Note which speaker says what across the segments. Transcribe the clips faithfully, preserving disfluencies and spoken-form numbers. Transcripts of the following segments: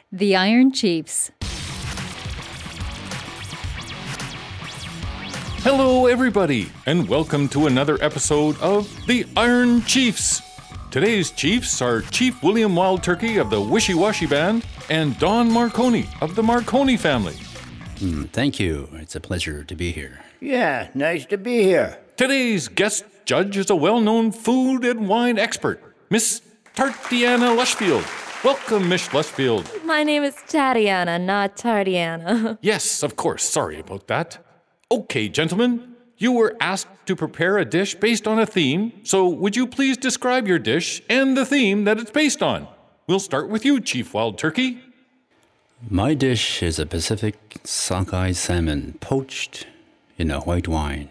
Speaker 1: The Iron Chiefs.
Speaker 2: Hello, everybody, and welcome to another episode of The Iron Chiefs. Today's Chiefs are Chief William Wild Turkey of the Wishy Washy Band and Don Marconi of the Marconi family.
Speaker 3: Mm, thank you. It's a pleasure to be here.
Speaker 4: Yeah, nice to be here.
Speaker 2: Today's guest judge is a well-known food and wine expert, Miss Tartiana Lushfield. Welcome, Miss Lushfield.
Speaker 5: My name is Tatiana, not Tardiana.
Speaker 2: Yes, of course. Sorry about that. Okay, gentlemen, you were asked to prepare a dish based on a theme, so would you please describe your dish and the theme that it's based on? We'll start with you, Chief Wild Turkey.
Speaker 3: My dish is a Pacific sockeye salmon poached in a white wine,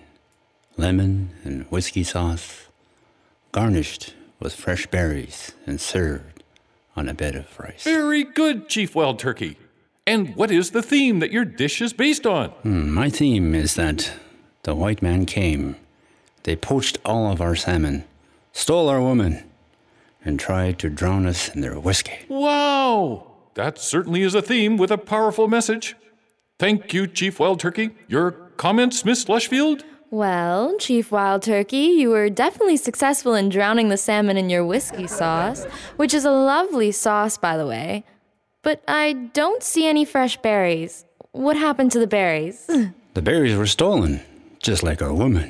Speaker 3: lemon and whiskey sauce, garnished with fresh berries and served on a bed of rice.
Speaker 2: Very good, Chief Wild Turkey. And what is the theme that your dish is based on?
Speaker 3: Hmm, my theme is that the white man came. They poached all of our salmon, stole our women, and tried to drown us in their whiskey.
Speaker 2: Wow! That certainly is a theme with a powerful message. Thank you, Chief Wild Turkey. Your comments, Miss Lushfield?
Speaker 5: Well, Chief Wild Turkey, you were definitely successful in drowning the salmon in your whiskey sauce, which is a lovely sauce, by the way. But I don't see any fresh berries. What happened to the berries?
Speaker 3: The berries were stolen, just like our woman.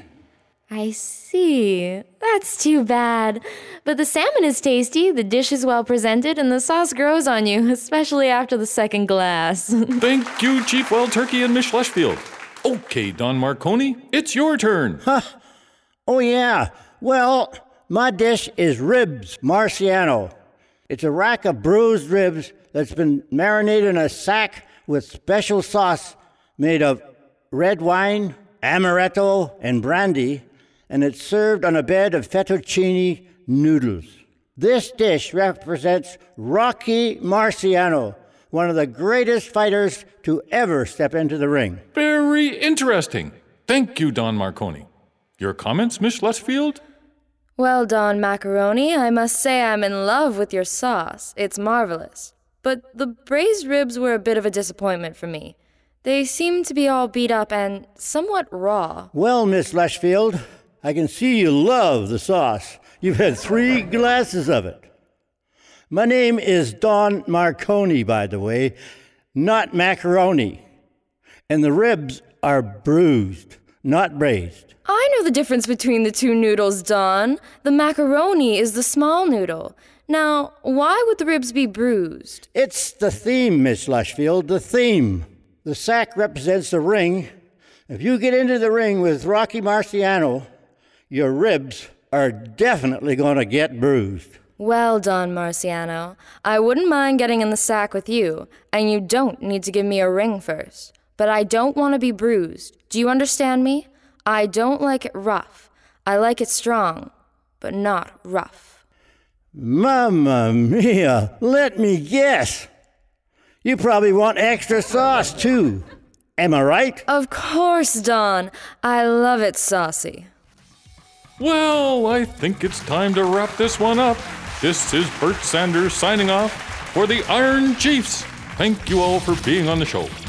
Speaker 5: I see. That's too bad. But the salmon is tasty, the dish is well presented, and the sauce grows on you, especially after the second glass.
Speaker 2: Thank you, Chief Wild Turkey and Miss Lushfield. Okay, Don Marconi, it's your turn.
Speaker 4: Huh. Oh, yeah. Well, my dish is ribs Marciano. It's a rack of bruised ribs that's been marinated in a sack with special sauce made of red wine, amaretto, and brandy, and it's served on a bed of fettuccine noodles. This dish represents Rocky Marciano, one of the greatest fighters to ever step into the ring.
Speaker 2: Very interesting. Thank you, Don Marconi. Your comments, Miss Lushfield?
Speaker 5: Well, Don Macaroni, I must say I'm in love with your sauce. It's marvelous. But the braised ribs were a bit of a disappointment for me. They seem to be all beat up and somewhat raw.
Speaker 4: Well, Miss Lushfield, I can see you love the sauce. You've had three glasses of it. My name is Don Marconi, by the way, not macaroni. And the ribs are bruised, not braised.
Speaker 5: I know the difference between the two noodles, Don. The macaroni is the small noodle. Now, why would the ribs be bruised?
Speaker 4: It's the theme, Miss Lushfield, the theme. The sack represents the ring. If you get into the ring with Rocky Marciano, your ribs are definitely going to get bruised.
Speaker 5: Well, Don Marciano, I wouldn't mind getting in the sack with you, and you don't need to give me a ring first. But I don't want to be bruised. Do you understand me? I don't like it rough. I like it strong, but not rough.
Speaker 4: Mamma mia, let me guess. You probably want extra sauce, too. Am I right?
Speaker 5: Of course, Don. I love it saucy.
Speaker 2: Well, I think it's time to wrap this one up. This is Bert Sanders signing off for the Iron Chiefs. Thank you all for being on the show.